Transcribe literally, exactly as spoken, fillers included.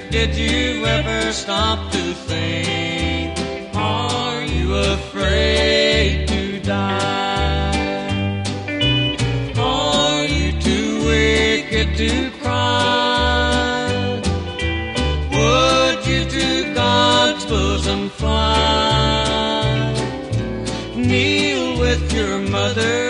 did you ever stop to think? Are you afraid to die? Are you too wicked to cry? Would you to God's bosom fly? Kneel with your mother